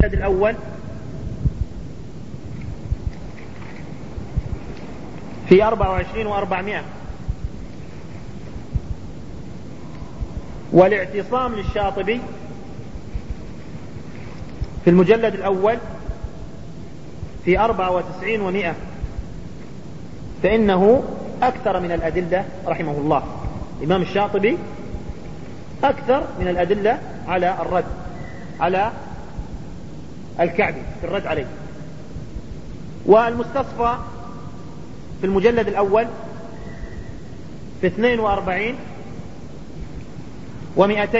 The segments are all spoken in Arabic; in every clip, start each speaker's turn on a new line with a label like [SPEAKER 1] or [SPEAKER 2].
[SPEAKER 1] الأول في 24 و400. والاعتصام للشاطبي في المجلد الأول في 94 و100، فإنه أكثر من الأدلة رحمه الله. الإمام الشاطبي أكثر من الأدلة على الرد على الكعبي في الرد عليه. والمستصفى في المجلد الأول في 42 و200.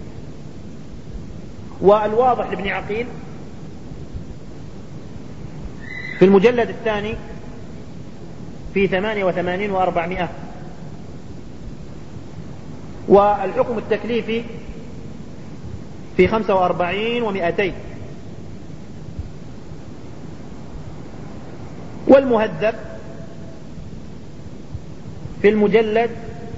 [SPEAKER 1] والواضح لابن عقيل في المجلد الثاني في 88 و400. والحكم التكليفي في 45 و200. والمهذب في المجلد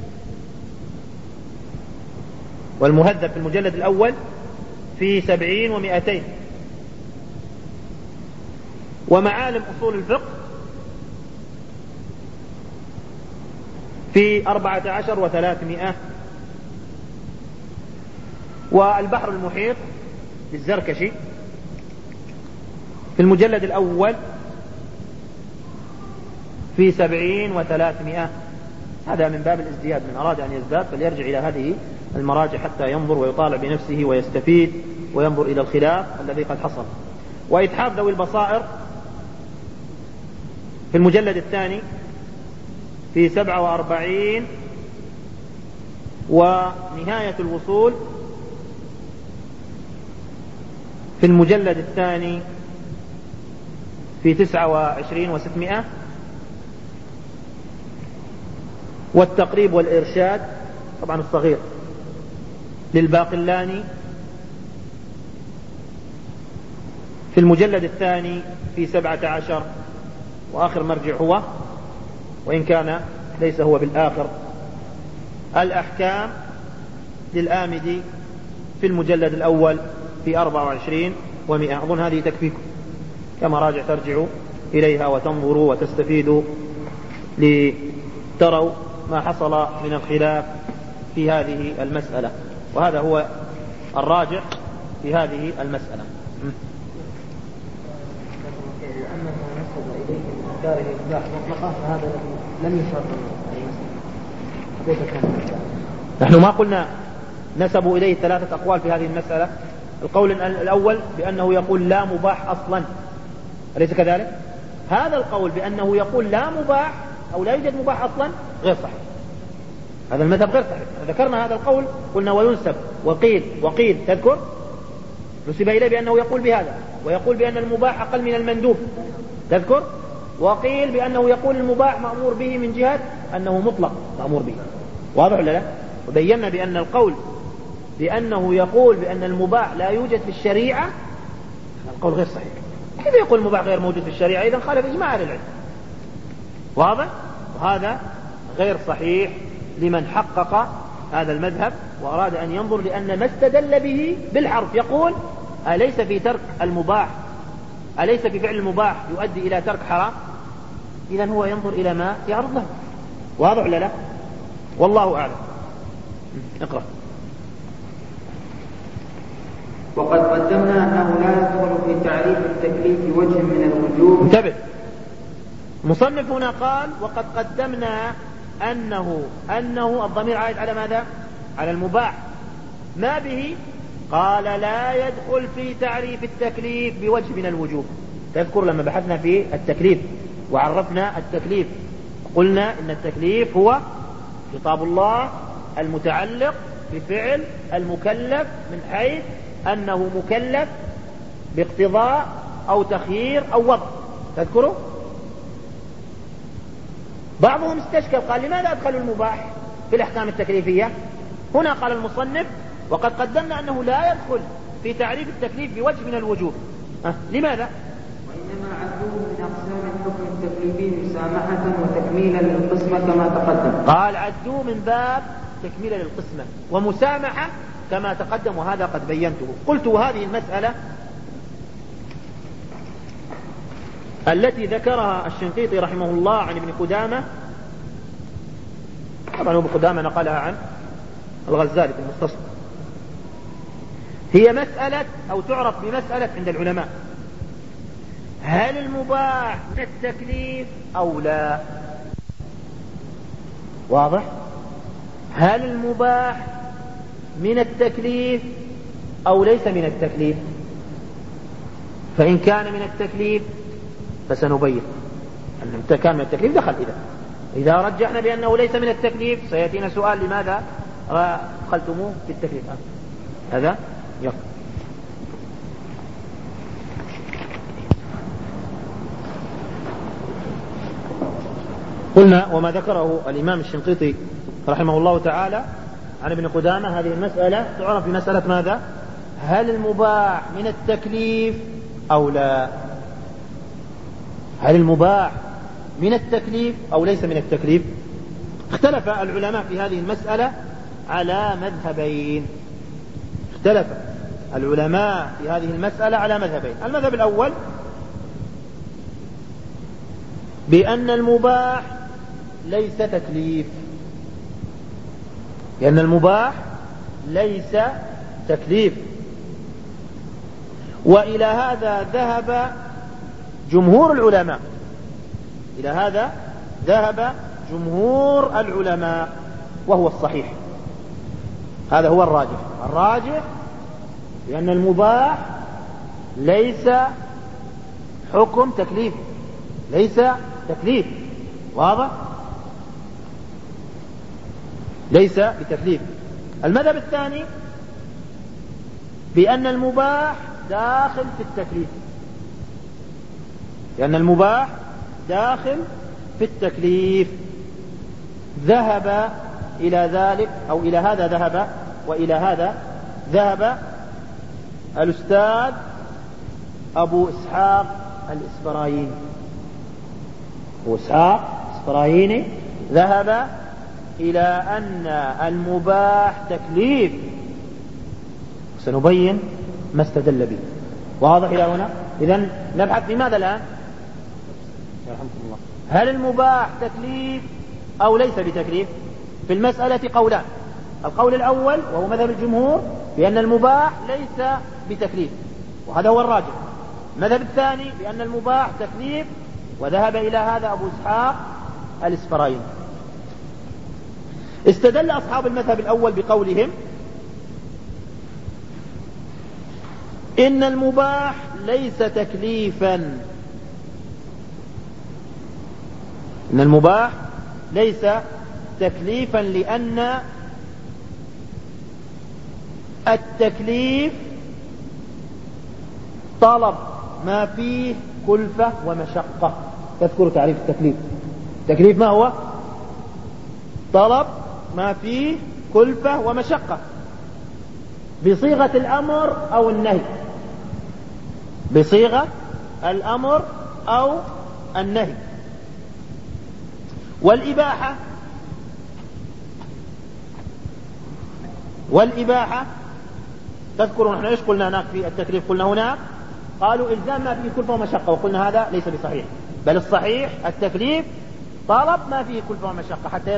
[SPEAKER 1] الأول في 70 و200. ومعالم أصول الفقه في 14 و300. والبحر المحيط للزركشي في المجلد الأول في 70 و300. هذا من باب الازدياد، من أراد أن يزداد فليرجع إلى هذه المراجع حتى ينظر ويطالع بنفسه ويستفيد وينظر إلى الخلاف الذي قد حصل. وإتحاف ذوي البصائر في المجلد الثاني في 47. ونهاية الوصول في المجلد الثاني في 29 و600. والتقريب والإرشاد طبعا الصغير للباقلاني في المجلد الثاني في 17. وآخر مرجع هو، وإن كان ليس هو بالآخر، الأحكام للآمدي في المجلد الأول في 24 و100. أظن هذه تكفيكم كما راجع ترجعوا إليها وتنظروا وتستفيدوا لتروا ما حصل من الخلاف في هذه المسألة. وهذا هو الراجع في هذه المسألة.
[SPEAKER 2] أما ما نسب إليه من داره إباحة مطلقة فهذا لم يشرط المسألة.
[SPEAKER 1] نحن ما قلنا نسبوا إليه 3 أقوال في هذه المسألة. القول الأول بأنه يقول لا مباح أصلا، أليس كذلك؟ هذا القول بأنه يقول لا مباح أو لا يوجد مباح أصلا غير صحيح. هذا المذهب غير صحيح. ذكرنا هذا القول قلنا وينسب وقيل تذكر نسب إليه بأنه يقول بهذا، ويقول بأن المباح أقل من المندوب تذكر، وقيل بأنه يقول المباح مأمور به من جهة أنه مطلق مأمور به. واضح ولا لا؟ وبينا بأن القول بأنه يقول بأن المباح لا يوجد في الشريعة القول غير صحيح. كيف يقول المباح غير موجود في الشريعة؟ إذن خالف إجماع أهل العلم. واضح؟ وهذا غير صحيح لمن حقق هذا المذهب وأراد أن ينظر، لأن ما استدل به بالحرف يقول أليس في ترك المباح، أليس في فعل المباح يؤدي إلى ترك حرام؟ إذن هو ينظر إلى ما يعرض له. واضح ولا لا؟ والله أعلم. اقرأ.
[SPEAKER 2] وقد قدمنا أنه لا يدخل في تعريف التكليف وجه من الوجوب.
[SPEAKER 1] انتبه، المصنف هنا قال وقد قدمنا أنه الضمير عائد على ماذا؟ على المباح. ما به؟ قال لا يدخل في تعريف التكليف بوجه من الوجوب. تذكر لما بحثنا في التكليف وعرفنا التكليف قلنا إن التكليف هو خطاب الله المتعلق بفعل المكلف من حيث أنه مكلف باقتضاء أو تخيير أو وضع. تذكروا؟ بعضهم استشكل قال لماذا أدخلوا المباح في الأحكام التكليفية؟ هنا قال المصنف وقد قدمنا أنه لا يدخل في تعريف التكليف بوجه من الوجوب. لماذا؟
[SPEAKER 2] وإنما عدوه من أقسام الحكم التكليفي مسامحة وتكميلا للقسمة كما تقدم.
[SPEAKER 1] قال عدوه من باب تكميلا للقسمة ومسامحة كما تقدم، وهذا قد بينته. قلت هذه المسألة التي ذكرها الشنقيطي رحمه الله عن ابن قدامة، طبعا ابن قدامة نقلها عن الغزالي في المستصفى، هي مسألة أو تعرف بمسألة عند العلماء: هل المباح من التكليف أو لا؟ واضح؟ هل المباح من التكليف أو ليس من التكليف؟ فإن كان من التكليف فسنبين أن كان من التكليف دخل. إذا رجحنا بأنه ليس من التكليف سيأتينا سؤال: لماذا دخلتموه في التكليف؟ هذا يلا. قلنا وما ذكره الإمام الشنقيطي رحمه الله تعالى عن ابن قدامة، هذه المسألة تعرف بمسألة ماذا؟ هل المباح من التكليف أو لا؟ هل المباح من التكليف أو ليس من التكليف؟ اختلف العلماء في هذه المسألة على مذهبين. اختلف العلماء في هذه المسألة على مذهبين: المذهب الأول بأن المباح ليس تكليف، لأن المباح ليس تكليف، وإلى هذا ذهب جمهور العلماء، إلى هذا ذهب جمهور العلماء، وهو الصحيح. هذا هو الراجح. الراجح لأن المباح ليس حكم تكليف، ليس تكليف. واضح؟ ليس بتكليف. المذهب الثاني بأن المباح داخل في التكليف، لأن المباح داخل في التكليف. ذهب إلى ذلك أو إلى هذا ذهب، وإلى هذا ذهب الأستاذ أبو إسحاق الإسفرايني. أبو إسحاق الإسفرايني ذهب إلى أن المباح تكليف، سنبين ما استدل به. واضح إلى هنا؟ إذن نبحث في ماذا الآن؟ رحمكم الله. هل المباح تكليف أو ليس بتكليف؟ في المسألة قولان: القول الأول وهو مذهب الجمهور بأن المباح ليس بتكليف، وهذا هو الراجح. المذهب الثاني بأن المباح تكليف، وذهب إلى هذا أبو إسحاق الإسفرايني. استدل أصحاب المذهب الأول بقولهم إن المباح ليس تكليفا، إن المباح ليس تكليفا، لأن التكليف طلب ما فيه كلفة ومشقة. تذكر تعريف التكليف. التكليف ما هو؟ طلب ما فيه كلفة ومشقة بصيغة الأمر أو النهي، بصيغة الأمر أو النهي. والإباحة تذكرون نحن ايش قلنا هناك في التكليف؟ قلنا هناك قالوا إلزام ما فيه كلفة ومشقة، وقلنا هذا ليس بصحيح، بل الصحيح التكليف طلب ما فيه كلفة ومشقة حتى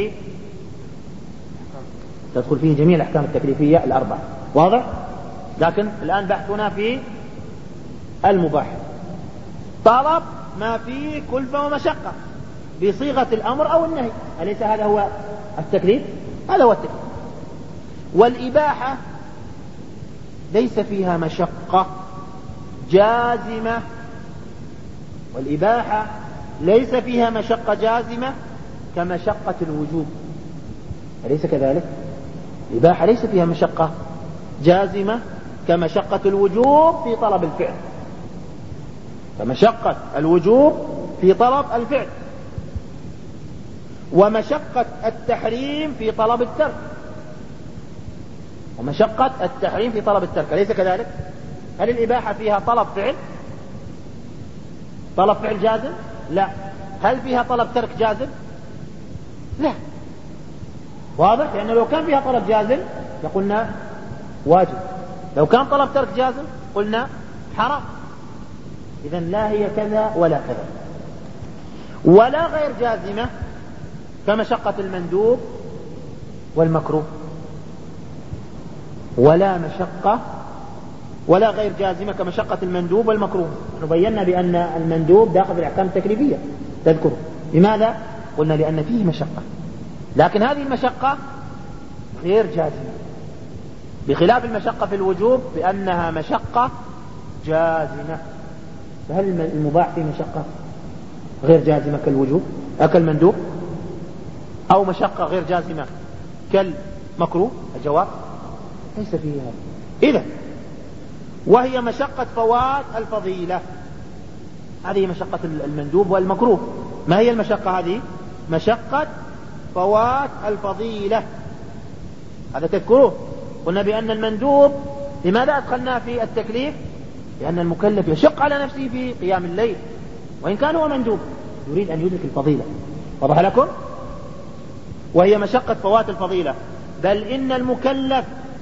[SPEAKER 1] تدخل فيه جميع الأحكام التكليفية الأربعة. واضح؟ لكن الآن بحثنا في المباح، طلب ما فيه كلفة ومشقة بصيغة الأمر أو النهي. أليس هذا هو التكليف؟ هذا هو التكليف. والإباحة ليس فيها مشقة جازمة، والإباحة ليس فيها مشقة جازمة كمشقة الوجوب. أليس كذلك؟ الإباحة ليس فيها مشقة جازمة كمشقة الوجوب في طلب الفعل، كمشقة الوجوب في طلب الفعل، ومشقة التحريم في طلب الترك، ومشقة التحريم في طلب الترك. أليس كذلك؟ هل الإباحة فيها طلب فعل؟ طلب فعل جازم؟ لا. هل فيها طلب ترك جازم؟ لا. واضح؟ لأنه لو كان فيها طلب جازم لقلنا واجب، لو كان طلب ترك جازم قلنا حرام. إذن لا هي كذا ولا كذا، ولا غير جازمة كمشقة المندوب والمكروه، ولا غير جازمة كمشقة المندوب والمكروه. نبينا بأن المندوب داخل في الأحكام التكليفية تذكر. لماذا؟ قلنا لأن فيه مشقة، لكن هذه المشقة غير جازمة، بخلاف المشقة في الوجوب بأنها مشقة جازمة. فهل المباح فيه مشقة غير جازمة كالوجوب كالمندوب، أو مشقة غير جازمة كالمكروه؟ الجواب ليس فيه هذا. إذن وهي مشقة فوات الفضيلة، هذه مشقة المندوب والمكروه. ما هي المشقة هذه؟ مشقة فوات الفضيلة، هذا تذكروه. قلنا بأن المندوب لماذا أدخلناه في التكليف؟ لأن المكلف يشق على نفسه في قيام الليل، وإن كان هو مندوب يريد أن يدرك الفضيلة. وضح لكم؟ وهي مشقة فوات الفضيلة. بل إن المكلف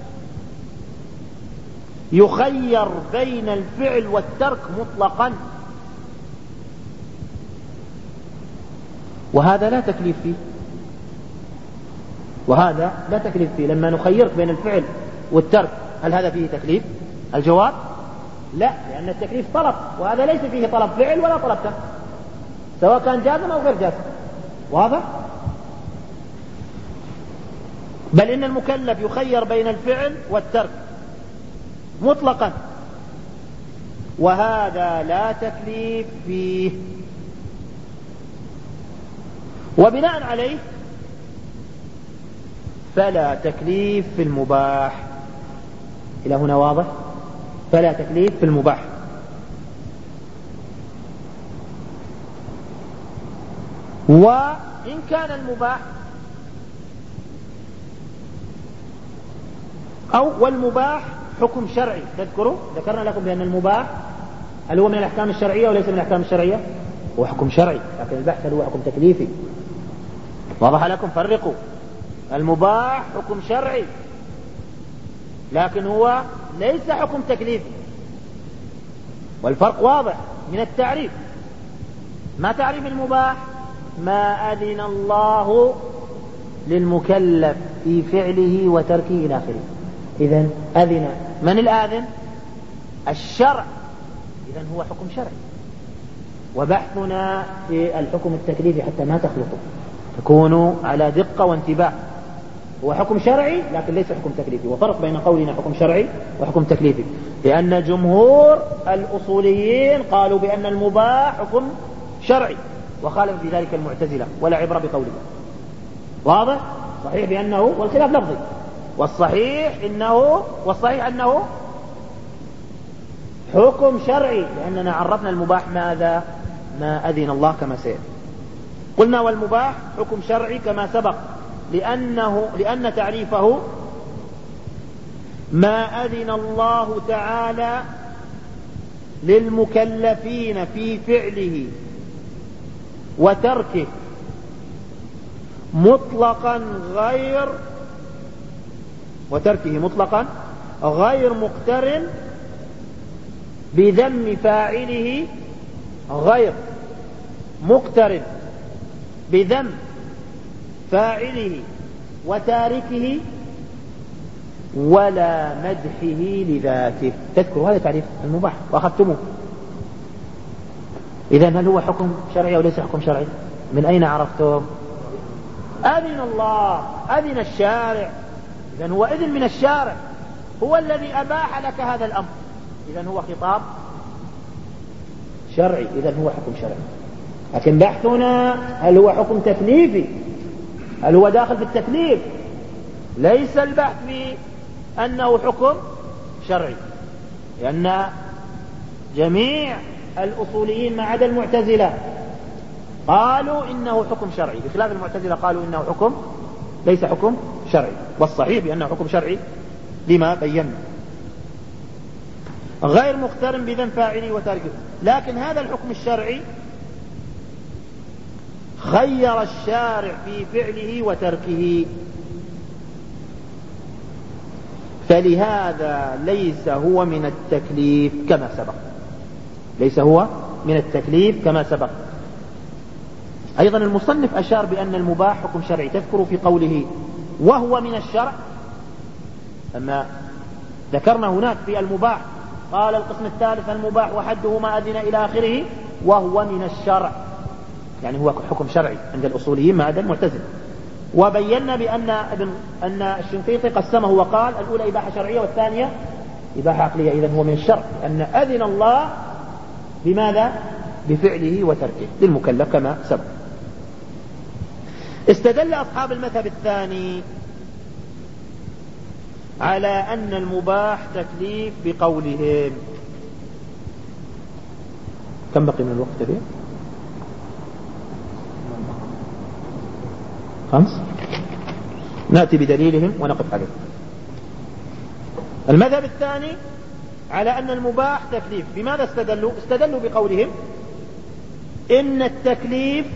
[SPEAKER 1] يخير بين الفعل والترك مطلقا، وهذا لا تكليف فيه، لما نخيرك بين الفعل والترك هل هذا فيه تكليف؟ الجواب لا، لأن التكليف طلب، وهذا ليس فيه طلب فعل ولا طلب ترك، سواء كان جازم أو غير جازم. واضح؟ بل إن المكلف يخير بين الفعل والترك مطلقا، وهذا لا تكليف فيه. وبناء عليه فلا تكليف في المباح. إلى هنا واضح؟ فلا تكليف في المباح. وإن كان المباح والمباح حكم شرعي، تذكروا ذكرنا لكم بأن المباح هل هو من الأحكام الشرعية وليس من الأحكام الشرعية؟ هو حكم شرعي، لكن البحث هل هو حكم تكليفي. واضح لكم؟ فرقوا، المباح حكم شرعي لكن هو ليس حكم تكليفي، والفرق واضح من التعريف. ما تعريف المباح؟ ما أذن الله للمكلف في فعله وتركه إلى آخره. إذن أذن، من الآذن؟ الشرع، إذن هو حكم شرعي. وبحثنا في الحكم التكليفي حتى ما تخلطوا، تكونوا على دقة وانتباه. هو حكم شرعي لكن ليس حكم تكليفي، وفرق بين قولنا حكم شرعي وحكم تكليفي، لأن جمهور الأصوليين قالوا بأن المباح حكم شرعي، وخالف في ذلك المعتزلة، ولا عبرة بقوله. واضح؟ صحيح بأنه، والخلاف لفظي، والصحيح أنه حكم شرعي، لأننا عرفنا المباح ماذا؟ ما أذن الله كما سيأتي. قلنا والمباح حكم شرعي كما سبق، لأن تعريفه ما أذن الله تعالى للمكلفين في فعله وتركه مطلقا غير مقترن بذم فاعله، غير مقترن بذم فاعله وتاركه ولا مدحه لذاته. تذكروا هذا تعريف المباح وأخذتموه. إذن هل هو حكم شرعي أو ليس حكم شرعي؟ من أين عرفتم؟ أذن الله، أذن الشارع، إذن هو إذن من الشارع، هو الذي أباح لك هذا الأمر، إذن هو خطاب شرعي، إذن هو حكم شرعي. لكن بحثنا هل هو حكم تكليفي، هل هو داخل في التكليف؟ ليس البحث في أنه حكم شرعي، لأن جميع الأصوليين ما عدا المعتزلة قالوا إنه حكم شرعي، بخلاف المعتزلة قالوا إنه حكم ليس حكم شرعي، والصحيح بأنه حكم شرعي لما بينا، غير مقترن بذم فاعله وتاركه. لكن هذا الحكم الشرعي خير الشارع في فعله وتركه، فلهذا ليس هو من التكليف كما سبق. ليس هو من التكليف كما سبق. أيضا المصنف أشار بأن المباح حكم شرعي، تذكر في قوله وهو من الشرع، أما ذكرنا هناك في المباح قال القسم الثالث المباح وحده ما أذن إلى آخره وهو من الشرع، يعني هو حكم شرعي عند الأصوليين ما عدا المعتزلة. وبينا أن الشنقيطي قسمه وقال الأولى إباحة شرعية والثانية إباحة عقلية، إذن هو من الشرع أن أذن الله بماذا؟ بفعله وتركه للمكلف كما سبق. استدل أصحاب المذهب الثاني على أن المباح تكليف بقولهم. كم بقي من الوقت فيه؟ 5. نأتي بدليلهم ونقف عليه. المذهب الثاني على أن المباح تكليف. بماذا استدلوا؟ استدلوا بقولهم إن التكليف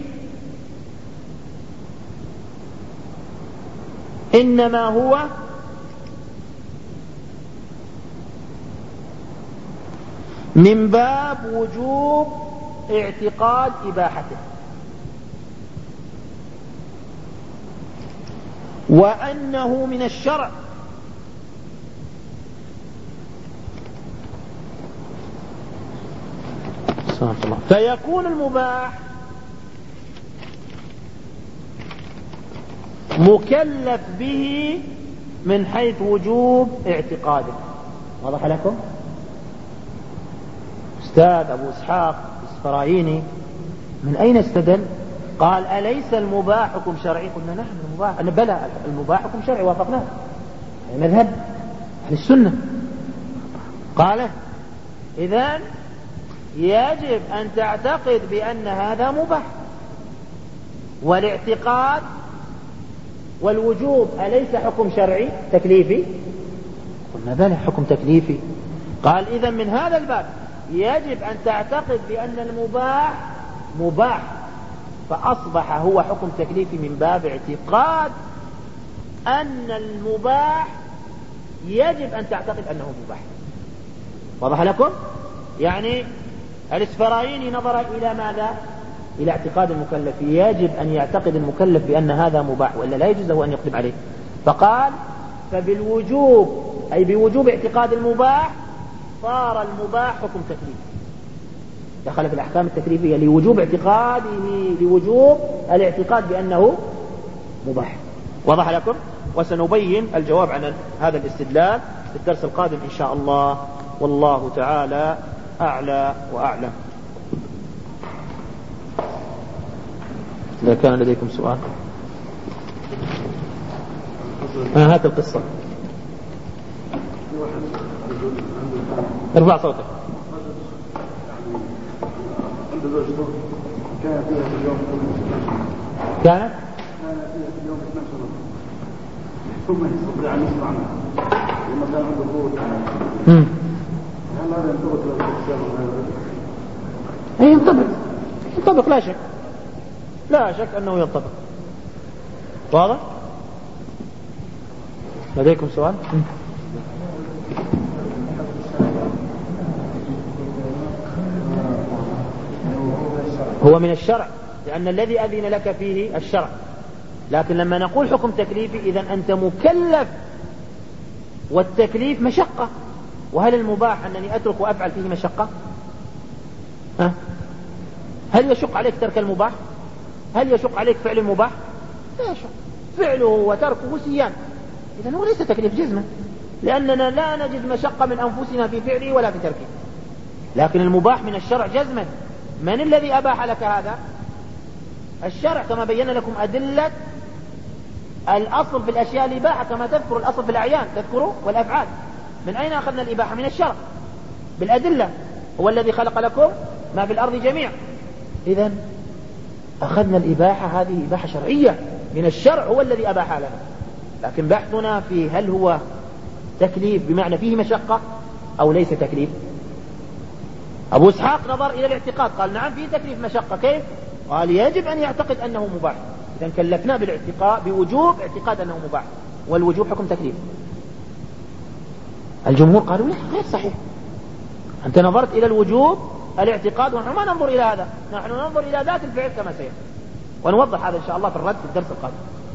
[SPEAKER 1] إنما هو من باب وجوب اعتقاد إباحته، وأنه من الشرع فيكون المباح مكلف به من حيث وجوب اعتقاده. واضح لكم؟ أستاذ أبو إسحاق الإسفرايني من أين استدل؟ قال أليس المباح حكم شرعي؟ قلنا نعم المباح، أنا بلى المباح حكم شرعي، وافقناه مذهب أهل السنة. قال إذن يجب أن تعتقد بأن هذا مباح، والاعتقاد والوجوب أليس حكم شرعي تكليفي؟ قلنا بلى حكم تكليفي. قال إذن من هذا الباب يجب أن تعتقد بأن المباح مباح، فأصبح هو حكم تكليفي من باب اعتقاد أن المباح يجب أن تعتقد أنه مباح. واضح لكم؟ يعني الإسفرايني نظر إلى ماذا؟ إلى اعتقاد المكلف، يجب أن يعتقد المكلف بأن هذا مباح وإلا لا يجوز له أن يقدم عليه. فقال فبالوجوب أي بوجوب اعتقاد المباح صار المباح حكم تكليفي، دخل في الأحكام التكليفية لوجوب اعتقاده، لوجوب الاعتقاد بأنه مباح. وضح لكم؟ وسنبين الجواب عن هذا الاستدلال في الدرس القادم إن شاء الله، والله تعالى أعلى وأعلم. إذا كان لديكم سؤال هات القصة. ارفع صوتك.
[SPEAKER 3] كانت فيها في اليوم
[SPEAKER 1] كانت
[SPEAKER 3] فيها في اليوم 12 ثم يستطيع أن يسمع لما كان عنده قوة. هل هذا ينطبق
[SPEAKER 1] ينطبق لا شك، لا شك أنه ينطبق. واضح؟ لديكم سؤال؟ هو من الشرع لأن الذي أذن لك فيه الشرع، لكن لما نقول حكم تكليفي إذن أنت مكلف، والتكليف مشقة. وهل المباح أنني أترك وأفعل فيه مشقة؟ هل يشق عليك ترك المباح؟ هل يشق عليك فعل المباح؟ لا يشق، فعله وتركه سيان. إذن هو ليس تكليف جزما، لأننا لا نجد مشقة من أنفسنا في فعله ولا في تركه. لكن المباح من الشرع جزما. من الذي أباح لك هذا؟ الشرع، كما بينا لكم أدلة الأصل في الأشياء الإباحة، كما تذكر الأصل في الأعيان تذكروا والأفعال. من أين أخذنا الإباحة؟ من الشرع بالأدلة. هو الذي خلق لكم ما في الأرض جميعا. إذن أخذنا الإباحة، هذه إباحة شرعية من الشرع، هو الذي أباح لنا. لكن بحثنا في هل هو تكليف بمعنى فيه مشقة أو ليس تكليف. أبو إسحاق نظر إلى الاعتقاد، قال نعم فيه تكليف مشقة. كيف؟ قال يجب أن يعتقد أنه مباح. إذن كلفنا بالاعتقاد بوجوب اعتقاد أنه مباح، والوجوب حكم تكليف. الجمهور قالوا لا، غير صحيح. أنت نظرت إلى الوجوب الاعتقاد، ونحن ما ننظر إلى هذا، نحن ننظر إلى ذات الفعل كما سيأتي، ونوضح هذا إن شاء الله في الرد في الدرس القادم.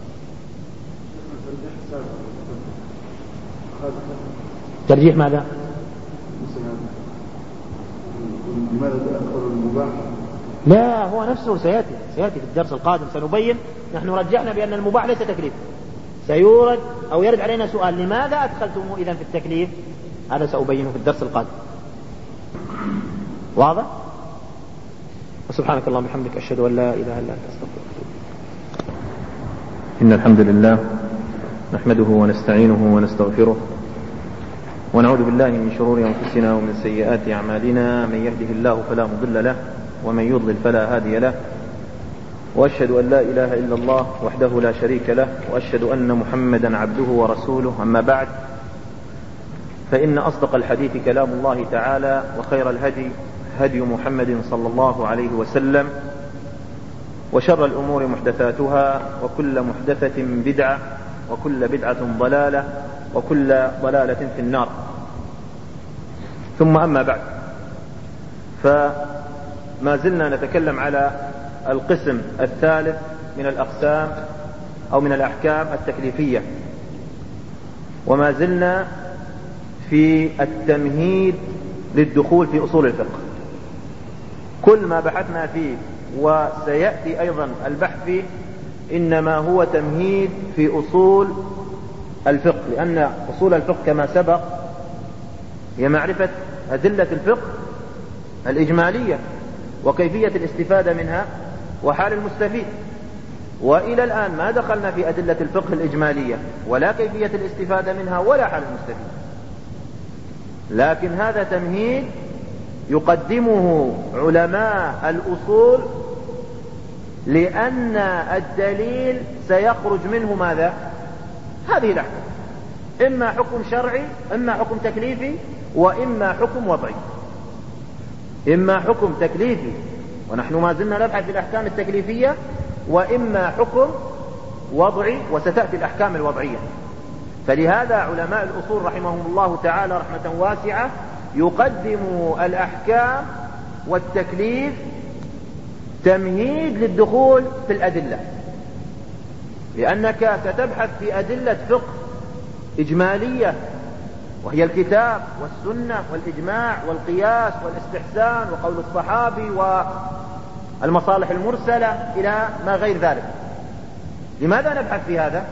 [SPEAKER 1] ترجيح ماذا؟ لا، هو نفسه سيأتي في الدرس القادم سنبين. نحن رجحنا بأن المباح ليس تكليف. سيورد أو يرد علينا سؤال لماذا أدخلتموه إذن في التكليف؟ هذا سأبينه في الدرس القادم. واضح؟ وسبحانك اللهم وبحمدك أشهد أن لا إله إلا أنت أستغفرك.
[SPEAKER 4] إن الحمد لله نحمده ونستعينه ونستغفره، ونعوذ بالله من شرور أنفسنا ومن سيئات أعمالنا. من يهده الله فلا مضل له، ومن يضلل فلا هادي له، وأشهد أن لا إله إلا الله وحده لا شريك له، وأشهد أن محمدا عبده ورسوله. أما بعد، فإن أصدق الحديث كلام الله تعالى، وخير الهدي هدي محمد صلى الله عليه وسلم، وشر الأمور محدثاتها، وكل محدثة بدعة، وكل بدعة ضلالة، وكل ضلالة في النار. ثم أما بعد، فما زلنا نتكلم على القسم الثالث من الأقسام أو من الأحكام التكليفية، وما زلنا في التمهيد للدخول في أصول الفقه. كل ما بحثنا فيه وسيأتي أيضا البحث فيه إنما هو تمهيد في أصول الفقه، لأن أصول الفقه كما سبق هي معرفة أدلة الفقه الإجمالية وكيفية الاستفادة منها وحال المستفيد. وإلى الآن ما دخلنا في أدلة الفقه الإجمالية ولا كيفية الاستفادة منها ولا حال المستفيد، لكن هذا تمهيد يقدمه علماء الأصول، لأن الدليل سيخرج منه ماذا؟ هذه الأحكام، إما حكم شرعي، إما حكم تكليفي، وإما حكم وضعي. إما حكم تكليفي، ونحن ما زلنا نبحث في الأحكام التكليفية، وإما حكم وضعي، وستأتي الأحكام الوضعية. فلهذا علماء الأصول رحمهم الله تعالى رحمة واسعة يقدموا الأحكام والتكليف تمهيد للدخول في الأدلة، لأنك ستبحث في أدلة فقه إجمالية، وهي الكتاب والسنة والإجماع والقياس والاستحسان وقول الصحابي والمصالح المرسلة إلى ما غير ذلك. لماذا نبحث في هذا؟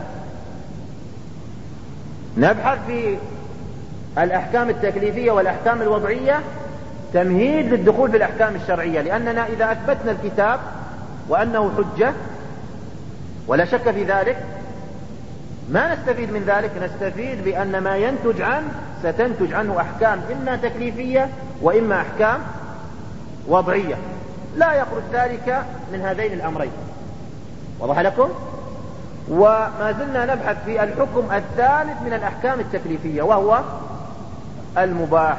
[SPEAKER 4] نبحث في الأحكام التكليفية والأحكام الوضعية تمهيد للدخول في الأحكام الشرعية، لأننا إذا أثبتنا الكتاب وأنه حجة ولا شك في ذلك، ما نستفيد من ذلك، نستفيد بأن ما ينتج عنه ستنتج عنه أحكام إما تكليفية وإما أحكام وضعية، لا يخرج ذلك من هذين الأمرين. وضح لكم؟ وما زلنا نبحث في الحكم الثالث من الأحكام التكليفية، وهو المباح.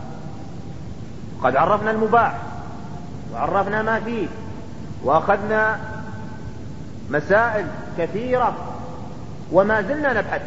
[SPEAKER 4] قد عرفنا المباح وعرفنا ما فيه، وأخذنا مسائل كثيرة، وما زلنا نبحث.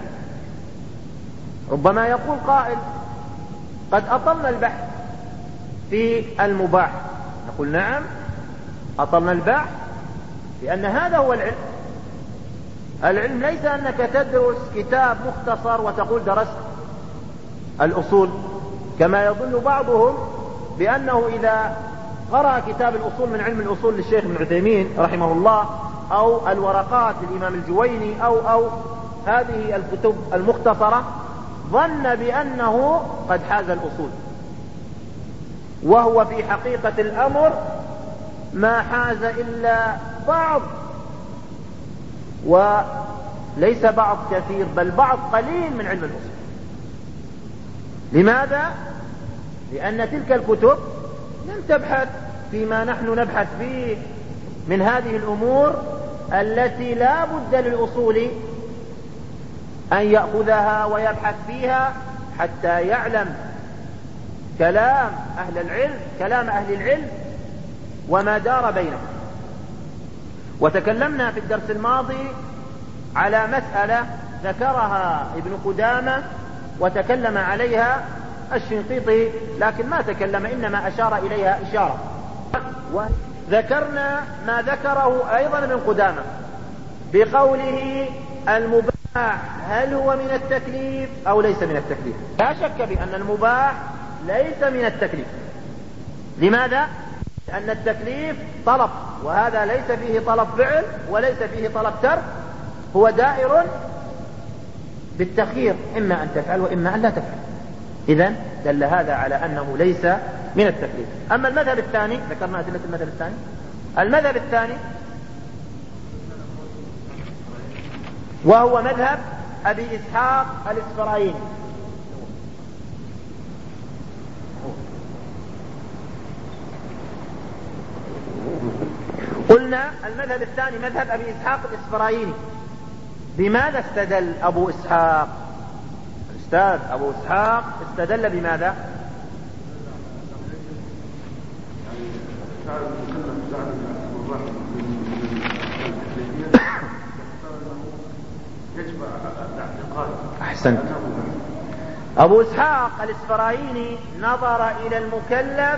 [SPEAKER 4] ربما يقول قائل قد أطلنا البحث في المباح. نقول نعم، أطلنا البحث، لأن هذا هو العلم. العلم ليس أنك تدرس كتاب مختصر وتقول درست الأصول، كما يظن بعضهم بأنه إذا قرأ كتاب الأصول من علم الأصول للشيخ ابن عثيمين رحمه الله، أو الورقات للإمام الجويني، أو هذه الكتب المختصرة، ظن بأنه قد حاز الأصول، وهو في حقيقة الأمر ما حاز إلا بعض، وليس بعض كثير، بل بعض قليل من علم الأصول. لماذا؟ لأن تلك الكتب لم تبحث فيما نحن نبحث فيه من هذه الأمور التي لا بد للأصول أن يأخذها ويبحث فيها حتى يعلم كلام أهل العلم، كلام أهل العلم، وما دار بينهم. وتكلمنا في الدرس الماضي على مسألة ذكرها ابن قدامة وتكلم عليها
[SPEAKER 1] الشنقيطي لكن ما تكلم، إنما أشار إليها إشارة. وذكرنا ما ذكره أيضا ابن قدامة بقوله المباح هل هو من التكليف أو ليس من التكليف. لا شك بأن المباح ليس من التكليف. لماذا؟ لأن التكليف طلب، وهذا ليس فيه طلب فعل وليس فيه طلب ترك، هو دائر بالتخيير، إما أن تفعل وإما أن لا تفعل. إذن دل هذا على أنه ليس من التكليف. أما المذهب الثاني، ذكرنا أدلة المذهب الثاني. المذهب الثاني وهو مذهب أبي إسحاق الإسفرايني. قلنا المذهب الثاني مذهب أبي إسحاق الإسفرايني. بماذا استدل أبو إسحاق؟ الأستاذ أبو إسحاق استدل بماذا؟ أحسنت. أبو إسحاق الإسفرايني نظر إلى المكلف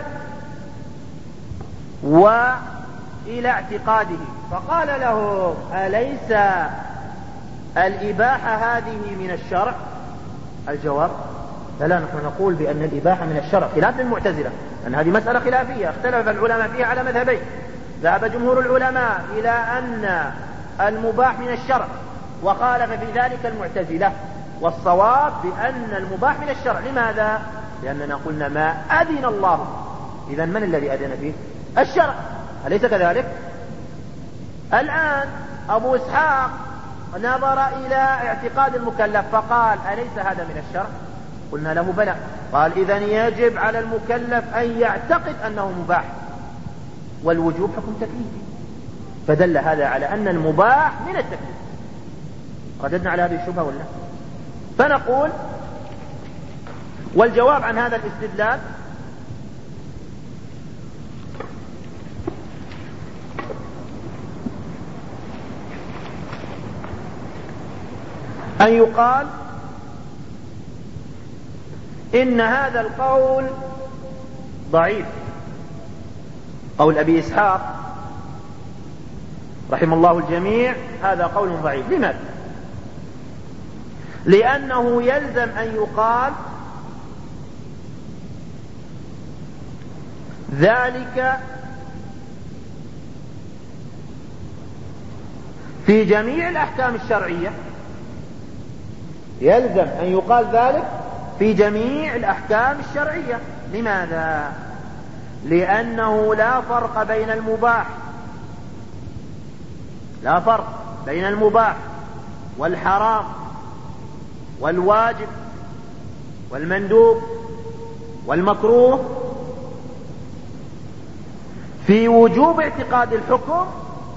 [SPEAKER 1] وإلى اعتقاده فقال له أليس الإباحة هذه من الشرع؟ الجواب لا، نحن نقول بأن الإباحة من الشرع، خلاف للمعتزلة، أن هذه مسألة خلافية اختلف العلماء فيها على مذهبين. ذهب جمهور العلماء إلى أن المباح من الشرع، وخالف في ذلك المعتزلة، والصواب بأن المباح من الشرع. لماذا؟ لأننا قلنا ما أذن الله. إذن من الذي أذن فيه؟ الشرع، أليس كذلك؟ الآن أبو إسحاق نظر إلى اعتقاد المكلف فقال أليس هذا من الشرع؟ قلنا له بلى. قال إذن يجب على المكلف أن يعتقد أنه مباح، والوجوب حكم تكليفي. فدل هذا على أن المباح من التكليف. رددنا على هذه الشبهة ولا؟ فنقول والجواب عن هذا الاستدلال أن يقال إن هذا القول ضعيف، قول أبي إسحاق رحم الله الجميع، هذا قول ضعيف. لماذا؟ لأنه يلزم أن يقال ذلك في جميع الأحكام الشرعية، يلزم أن يقال ذلك في جميع الأحكام الشرعية. لماذا؟ لأنه لا فرق بين المباح، لا فرق بين المباح والحرام والواجب والمندوب والمكروه في وجوب اعتقاد الحكم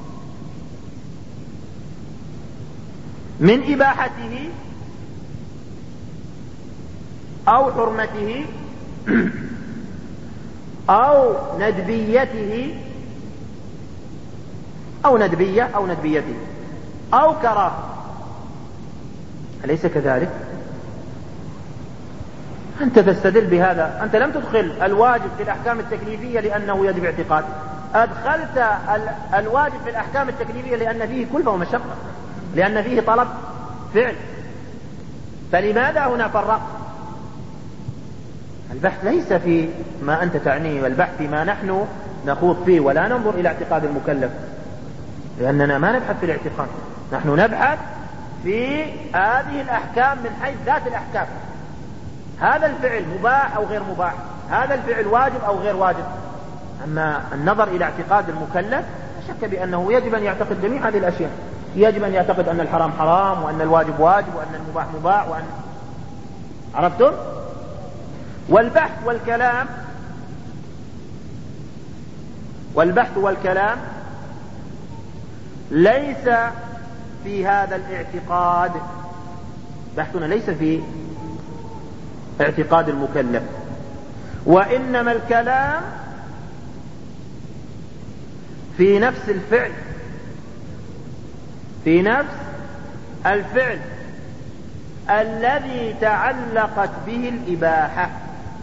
[SPEAKER 1] من إباحته أو حرمته أو ندبيته أو ندبيته أو كراهة. أليس كذلك؟ أنت تستدل بهذا، أنت لم تدخل الواجب في الأحكام التكليفية لأنه يجب اعتقاد، أدخلت الواجب في الأحكام التكليفية لأن فيه كلفة ومشقة، لأن فيه طلب فعل. فلماذا هنا فرق؟ البحث ليس في ما أنت تعنيه، والبحث فيما نحن نخوض فيه، ولا ننظر إلى اعتقاد المكلف، لأننا ما نبحث في الاعتقاد، نحن نبحث في هذه الأحكام من حيث ذات الأحكام. هذا الفعل مباح أو غير مباح، هذا الفعل واجب أو غير واجب. أما النظر إلى اعتقاد المكلف لا شك بأنه يجب أن يعتقد جميع هذه الأشياء، يجب أن يعتقد أن الحرام حرام، وأن الواجب واجب، وأن المباح مباح، وأن عرفتم؟ والبحث والكلام ليس في هذا الاعتقاد، بحثنا ليس في اعتقاد المكلف، وإنما الكلام في نفس الفعل، في نفس الفعل الذي تعلقت به الإباحة.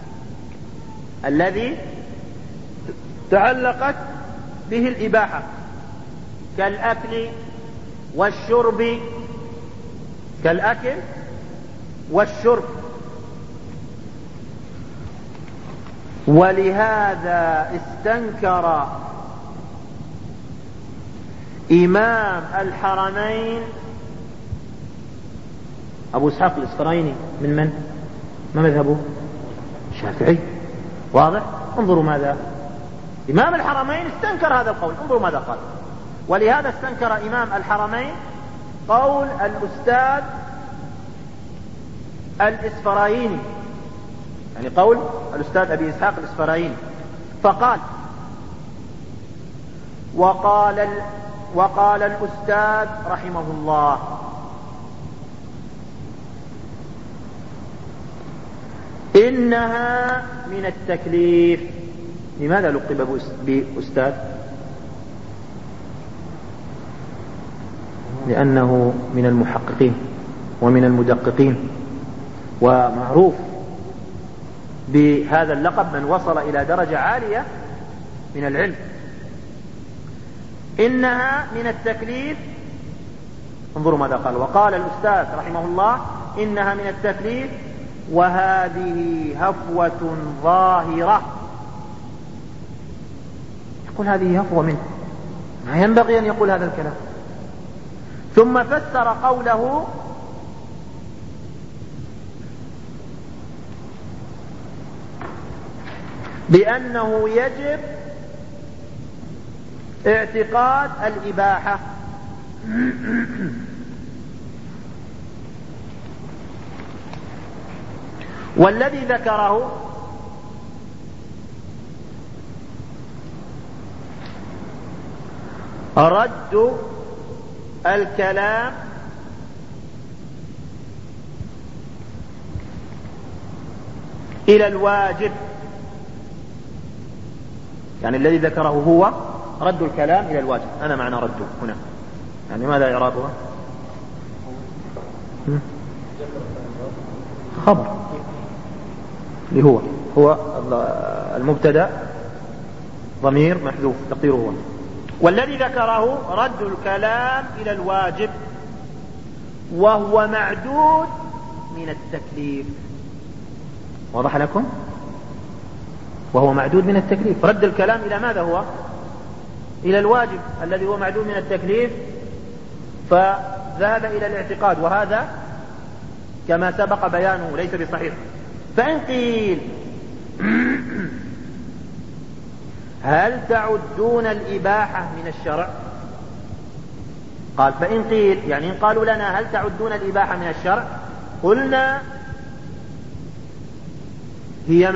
[SPEAKER 4] الذي تعلقت به الإباحة كالأكل والشرب، كالأكل والشرب. ولهذا استنكر إمام الحرمين أبو إسحاق الإسفرايني من ما مذهبه؟ الشافعي. واضح؟ انظروا ماذا إمام الحرمين استنكر هذا القول، انظروا ماذا قال. ولهذا استنكر إمام الحرمين قول الأستاذ الإسفرايني، يعني قول الأستاذ أبي إسحاق الإسفرايني، فقال: وقال الأستاذ رحمه الله: إنها من التكليف. لماذا لقب بأستاذ؟ لأنه من المحققين ومن المدققين، ومعروف بهذا اللقب من وصل إلى درجة عالية من العلم. إنها من التكليف. انظروا ماذا قال. وقال الأستاذ رحمه الله: إنها من التكليف، وهذه هفوة ظاهرة. يقول هذه هفوة منه، ما ينبغي أن يقول هذا الكلام. ثم فسر قوله بأنه يجب اعتقاد الإباحة. والذي ذكره رد الكلام إلى الواجب، يعني الذي ذكره هو رد الكلام إلى الواجب. أنا معنى رد هنا يعني ماذا إعرابها؟ خبر اللي هو المبتدأ ضمير محذوف تقديره هو. والذي ذكره رد الكلام إلى الواجب، وهو معدود من التكليف. واضح لكم؟ وهو معدود من التكليف. رد الكلام إلى ماذا هو؟ إلى الواجب الذي هو معدود من التكليف، فذهب إلى الاعتقاد، وهذا كما سبق بيانه ليس بصحيح. فإن قيل: هل تعدون الإباحة من الشرع؟ قال: فإن قيل، يعني إن قالوا لنا هل تعدون الإباحة من الشرع، قلنا هي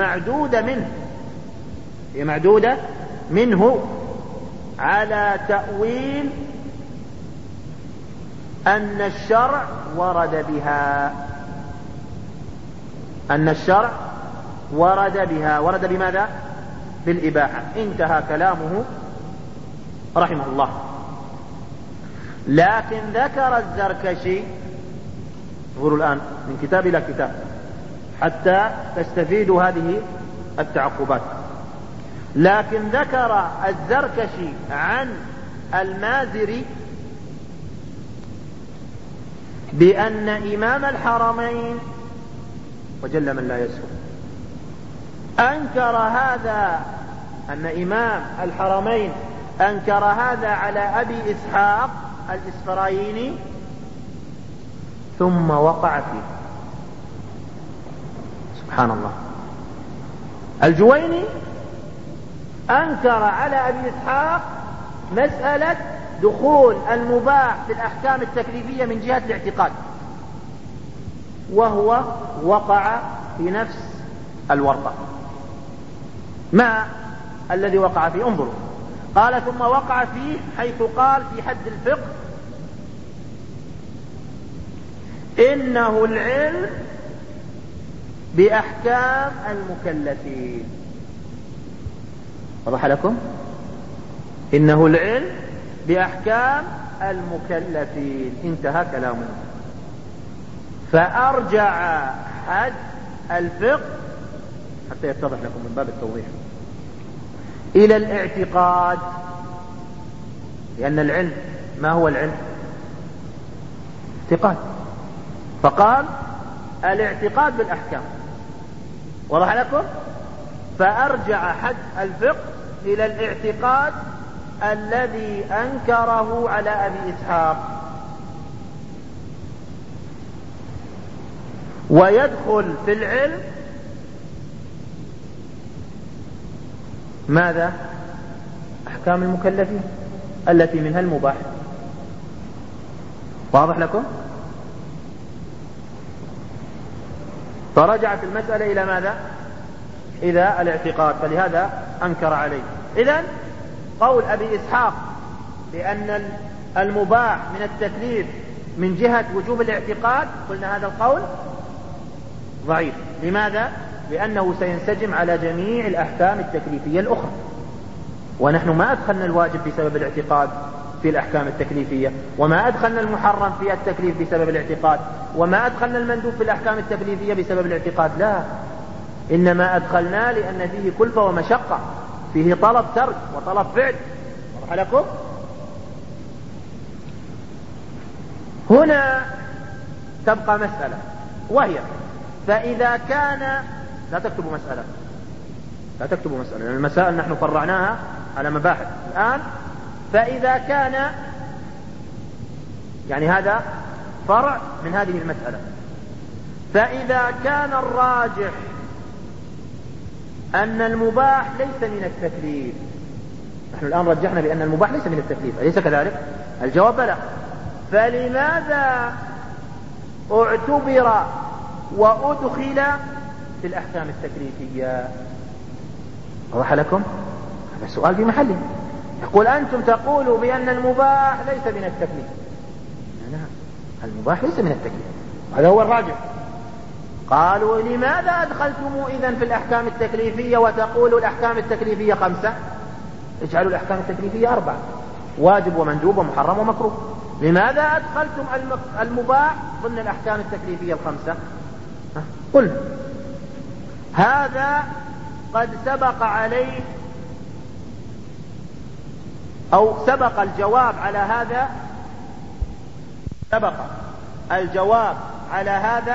[SPEAKER 4] معدودة منه على تأويل أن الشرع ورد بها. أن الشرع ورد بماذا؟ بالإباحة. انتهى كلامه رحمه الله. لكن ذكر الزركشي، انظروا الآن من كتاب إلى كتاب حتى تستفيدوا هذه التعقبات. لكن ذكر الزركشي عن المازري بأن إمام الحرمين وجل من لا يسهو أنكر هذا، أن إمام الحرمين أنكر هذا على أبي إسحاق الإسفرايني ثم وقع فيه. سبحان الله. الجويني أنكر على أبي إسحاق مسألة دخول المباح في الأحكام التكليفية من جهة الاعتقاد، وهو وقع في نفس الورطة. ما الذي وقع فيه؟ انظروا. قال: ثم وقع فيه حيث قال في حد الفقه: إنه العلم بأحكام المكلفين. وضح لكم؟ إنه العلم بأحكام المكلفين. انتهى كلامه. فأرجع حد الفقه حتى يتضح لكم من باب التوضيح. إلى الاعتقاد، لأن العلم ما هو العلم؟ اعتقاد، فقال الاعتقاد بالأحكام. وضح لكم؟ فأرجع حد الفقه إلى الاعتقاد الذي أنكره على أبي إسحاق. ويدخل في العلم ماذا؟ أحكام المكلفين التي منها المباح. واضح لكم؟ فرجعت المسألة إلى ماذا؟ إلى الاعتقاد، فلهذا أنكر عليه. إذن قول أبي إسحاق بأن المباح من التكليف من جهة وجوب الاعتقاد، قلنا هذا القول ضعيف. لماذا؟ لأنه سينسجم على جميع الأحكام التكليفية الأخرى، ونحن ما أدخلنا الواجب بسبب الاعتقاد في الأحكام التكليفية، وما أدخلنا المحرم في التكليف بسبب الاعتقاد، وما أدخلنا المندوب في الأحكام التكليفية بسبب الاعتقاد. لا، إنما أدخلنا لأن فيه كلفة ومشقة، فيه طلب ترك وطلب فعل. واضح لكم؟ هنا تبقى مسألة، وهي فإذا كان، لا تكتبوا مسألة، لا تكتبوا مسألة، لأن المسائل نحن فرعناها على مباحث. الآن فإذا كان، يعني هذا فرع من هذه المسألة، فإذا كان الراجح أن المباح ليس من التكليف، نحن الآن رجحنا بأن المباح ليس من التكليف، أليس كذلك؟ الجواب بلى. فلماذا اعتبر وأدخل في الأحكام التكليفية؟ واضح لكم؟ هذا السؤال في محله. يقول أنتم تقولوا بأن المباح ليس من التكليف. نعم، المباح ليس من التكليف، هذا هو الراجح. قالوا لماذا أدخلتم إذن في الأحكام التكليفية وتقولوا الأحكام التكليفية 5؟ اجعلوا الأحكام التكليفية 4، واجب ومندوب ومحرم ومكروه. لماذا أدخلتم المباح ضمن الأحكام التكليفية 5؟ قل هذا قد سبق عليه، أو سبق الجواب على هذا، سبق الجواب على هذا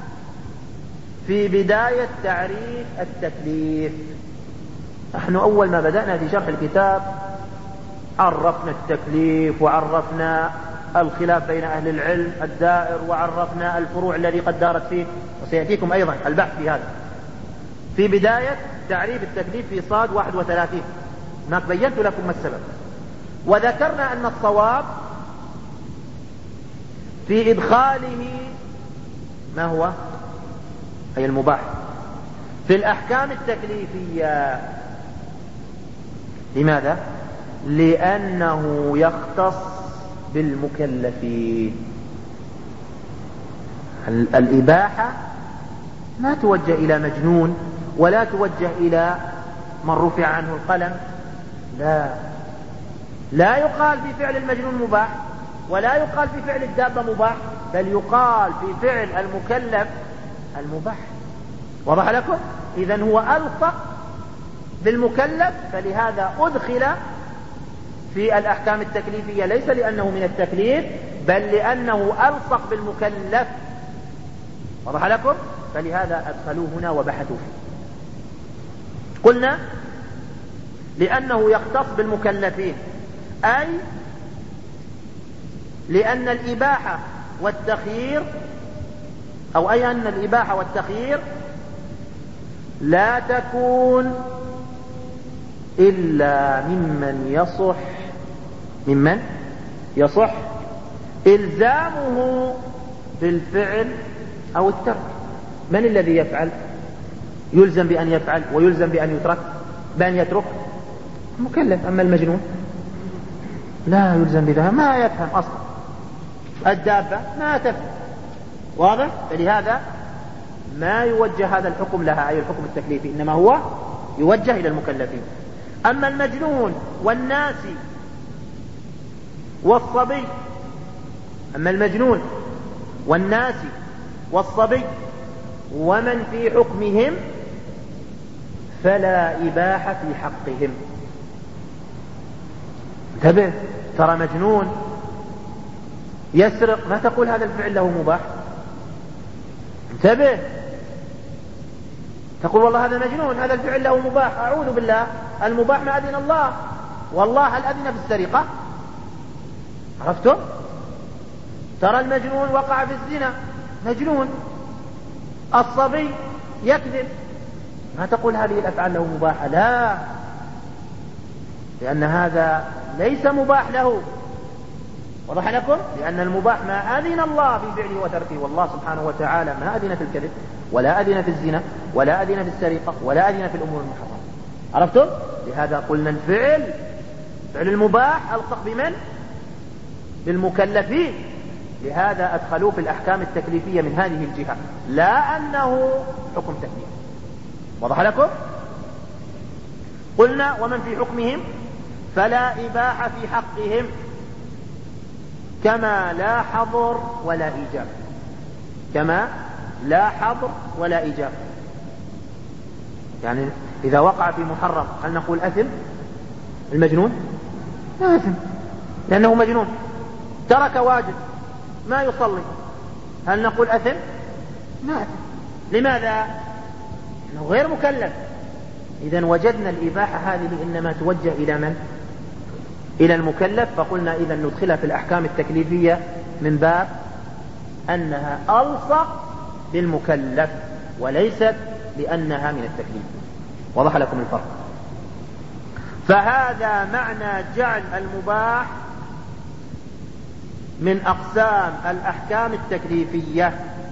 [SPEAKER 4] في بداية تعريف التكليف. نحن أول ما بدأنا في شرح الكتاب عرفنا التكليف، وعرفنا الخلاف بين أهل العلم الدائر، وعرفنا الفروع الذي قد دارت فيه، وسيأتيكم أيضا البحث في هذا في بداية تعريف التكليف في صاد 31. هناك بينت لكم ما السبب، وذكرنا أن الصواب في إدخاله ما هو؟ أي المباح في الأحكام التكليفية. لماذا؟ لأنه يختص بالمكلفين. الإباحة ما توجه إلى مجنون، ولا توجه إلى من رفع عنه القلم. لا يقال في فعل المجنون مباح، ولا يقال في فعل الدابة مباح، بل يقال في فعل المكلف المباح. وضح لكم؟ إذن هو ألصق بالمكلف، فلهذا أدخل في الأحكام التكليفية، ليس لأنه من التكليف، بل لأنه ألصق بالمكلف. وضح لكم؟ فلهذا أدخلوه هنا وبحثوا فيه. قلنا لأنه يختص بالمكلفين، أي لأن الإباحة والتخيير، أو أي أن الإباحة والتخيير لا تكون إلا ممن يصح إلزامه بالفعل أو الترك. من الذي يفعل؟ يلزم بأن يفعل ويلزم بأن يترك مكلف. أما المجنون لا يلزم بذلك، ما يفهم أصلا. الدابة ما تفهم. واضح؟ فلهذا ما يوجه هذا الحكم لها، أي الحكم التكليفي، إنما هو يوجه إلى المكلفين. أما المجنون والناسي والصبي، أما المجنون والناسي والصبي ومن في حكمهم فلا إباحة في حقهم. انتبه، ترى مجنون يسرق ما تقول هذا الفعل له مباح. انتبه، تقول والله هذا مجنون هذا الفعل له مباح. أعوذ بالله، المباح ما أذن الله، والله هل أذن في السرقة؟ عرفتم؟ ترى المجنون وقع في الزنا، مجنون. الصبي يكذب، ما تقول هذه الأفعال له مباحة، لا، لأن هذا ليس مباح له. وضح لكم؟ لأن المباح ما أذن الله في فعله وتركه، والله سبحانه وتعالى ما أذن في الكذب ولا أذن في الزنا ولا أذن في السرقة ولا أذن في الأمور المحرمة. عرفتم؟ لهذا قلنا الفعل، فعل المباح ألصق بمن؟ بالمكلفين، لهذا أدخلوه في الأحكام التكليفية من هذه الجهة، لا أنه حكم تكليف. وضح لكم؟ قلنا ومن في حكمهم فلا إباحة في حقهم، كما لا حظر ولا إيجاب، كما لا حظر ولا إيجاب. يعني إذا وقع في محرم هل نقول أثم؟ المجنون لا أثم لأنه مجنون. ترك واجب ما يصلي هل نقول أثم؟ لا أثم. لماذا؟ لأنه غير مكلف. إذن وجدنا الإباحة هذه إنما توجه إلى من؟ إلى المكلف، فقلنا إذن ندخلها في الأحكام التكليفية من باب أنها ألصق بالمكلف وليست لأنها من التكليف. وضح لكم الفرق؟ فهذا معنى جعل المباح من أقسام الأحكام التكليفية،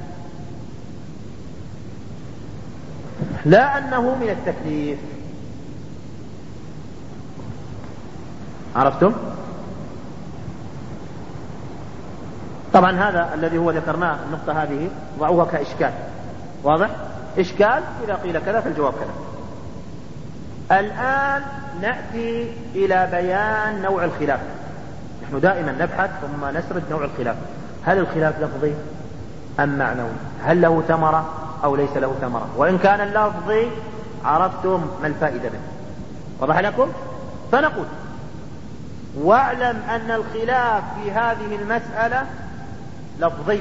[SPEAKER 4] لا أنه من التكليف. عرفتم؟ طبعا هذا الذي هو ذكرناه النقطة هذه ضعوها كإشكال. واضح؟ إشكال إذا قيل كذا فالجواب كذا. الآن نأتي إلى بيان نوع الخلاف. نحن دائما نبحث ثم نسرد نوع الخلاف. هل الخلاف لفظي أم معنوي؟ هل له ثمرة أو ليس له ثمرة؟ وإن كان اللفظي عرفتم ما الفائدة منه. وضح لكم؟ فنقول واعلم أن الخلاف في هذه المسألة لفظي،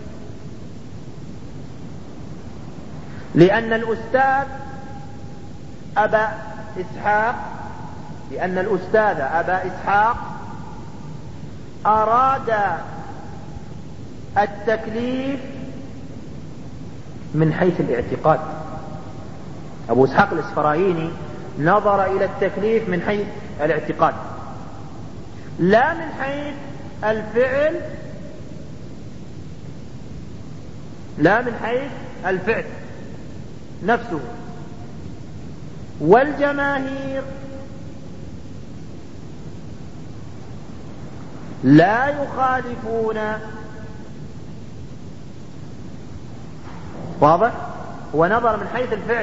[SPEAKER 4] لأن الأستاذ أبا إسحاق أراد التكليف من حيث الاعتقاد. أبو إسحاق الإسفرايني نظر إلى التكليف من حيث الاعتقاد لا من حيث الفعل، لا من حيث الفعل نفسه. والجماهير لا يخالفون. واضح؟ هو نظر من حيث الفعل،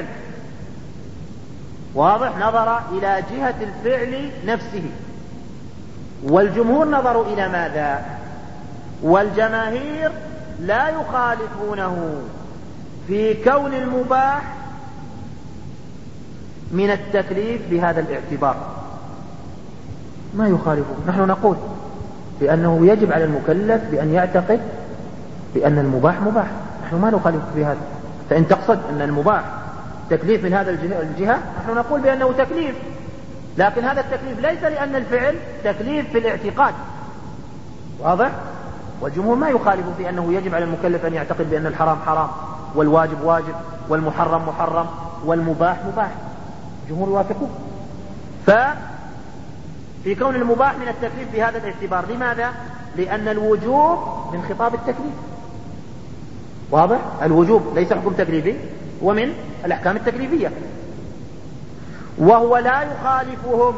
[SPEAKER 4] واضح، نظر إلى جهة الفعل نفسه. والجمهور نظروا إلى ماذا؟ والجماهير لا يخالفونه في كون المباح من التكليف بهذا الاعتبار، ما يخالفون. نحن نقول بأنه يجب على المكلف بأن يعتقد بأن المباح مباح، نحن ما نخالف في هذا. فإن تقصد أن المباح تكليف من هذا الجهة نحن نقول بأنه تكليف، لكن هذا التكليف ليس لأن الفعل تكليف في الاعتقاد. واضح؟ والجمهور ما يخالف في أنه يجب على المكلف أن يعتقد بأن الحرام حرام والواجب واجب والمحرم محرم والمباح مباح، الجمهور يوافقون. ففي كون المباح من التكليف بهذا الاعتبار. لماذا؟ لأن الوجوب من خطاب التكليف. واضح؟ الوجوب ليس حكم تكليفي، ومن الأحكام التكليفية. وهو لا يخالفهم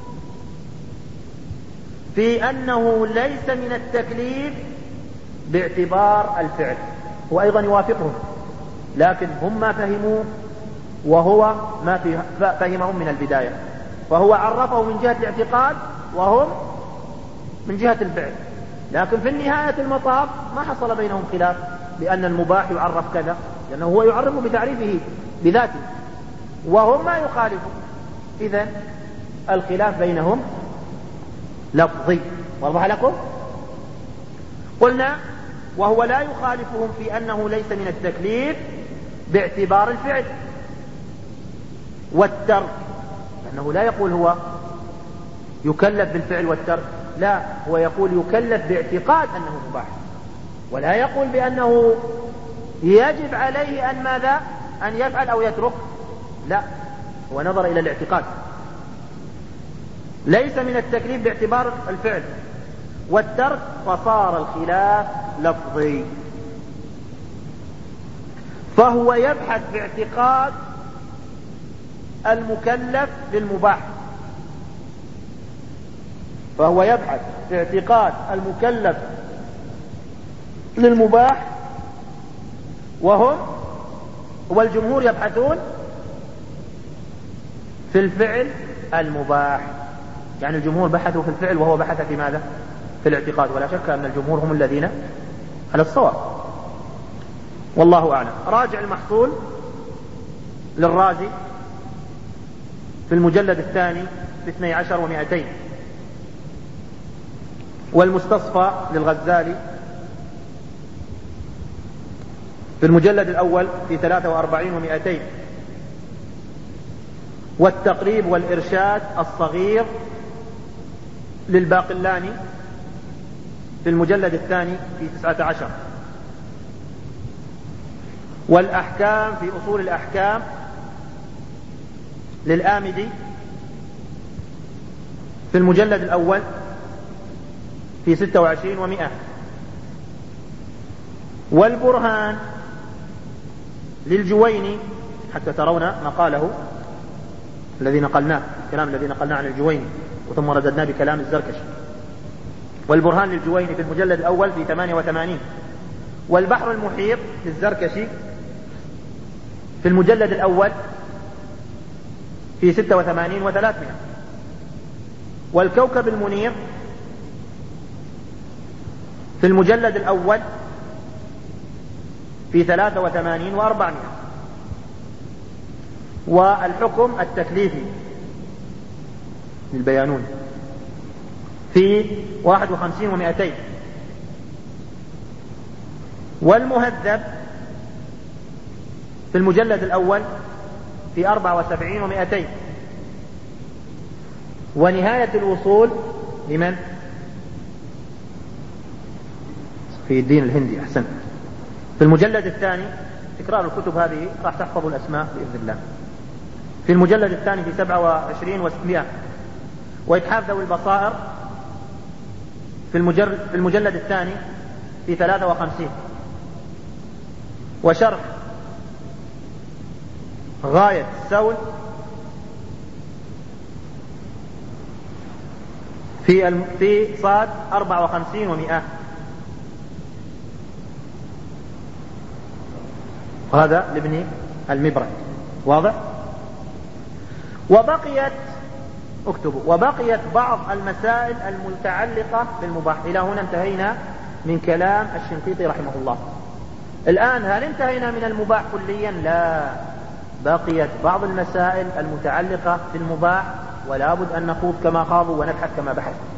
[SPEAKER 4] في أنه ليس من التكليف باعتبار الفعل، هو أيضا يوافقهم، لكن هم ما فهموا وهو ما فهمهم من البداية، فهو عرفه من جهة الاعتقاد وهم من جهة الفعل. لكن في النهاية المطاف ما حصل بينهم خلاف بأن المباح يعرف كذا، لأنه هو يعرفه بتعريفه بذاته.
[SPEAKER 1] وهم ما يخالفون. إذن الخلاف بينهم لفظي. وضح لكم؟ قلنا وهو لا يخالفهم في أنه ليس من التكليف باعتبار الفعل والترك، لأنه لا يقول هو يكلف بالفعل والترك، لا، هو يقول يكلف باعتقاد أنه مباح، ولا يقول بأنه يجب عليه أن ماذا؟ أن يفعل أو يترك، لا، هو نظر إلى الاعتقاد. ليس من التكليف باعتبار الفعل والترك، فصار الخلاف لفظي. فهو يبحث باعتقاد المكلف للمباح، فهو يبحث باعتقاد المكلف للمباح، والجمهور يبحثون في الفعل المباح. يعني الجمهور بحثوا في الفعل وهو بحث في ماذا؟ في الاعتقاد. ولا شك أن الجمهور هم الذين على الصواب، والله أعلم. راجع المحصول للرازي في المجلد الثاني في 12 و200، والمستصفى للغزالي في المجلد الأول في 43 و200، والتقريب والإرشاد الصغير للباقلاني في المجلد الثاني في 19، والأحكام في أصول الأحكام للآمدي في المجلد الأول في 26 و100، والبرهان للجويني، حتى ترون ما قاله الذي نقلناه، الكلام الذي نقلناه عن الجويني وثم رددناه بكلام الزركشي. والبرهان للجويني في المجلد الأول في 88، والبحر المحيط للزركشي في المجلد الأول في 86 و300، والكوكب المنير في المجلد الأول في 83 و400، والحكم التكليفي للبيانون في 51 و200، والمهذب في المجلد الأول في 74 و200، ونهاية الوصول لمن؟ في الدين الهندي. أحسن. في المجلد الثاني، تكرار الكتب هذه راح تحفظوا الأسماء بإذن الله. في المجلد الثاني في 27 و600، وإتحاف ذوي البصائر في المجلد الثاني في 53، وشرح غاية السول في صاد 54 و100، هذا لابن المبرد. واضح؟ وبقيت بعض المسائل المتعلقة بالمباح. إلى هنا انتهينا من كلام الشنقيطي رحمه الله. الآن هل انتهينا من المباح كليا؟ لا، بقيت بعض المسائل المتعلقة بالمباح، ولا بد أن نخوض كما خاضوا ونبحث كما بحث.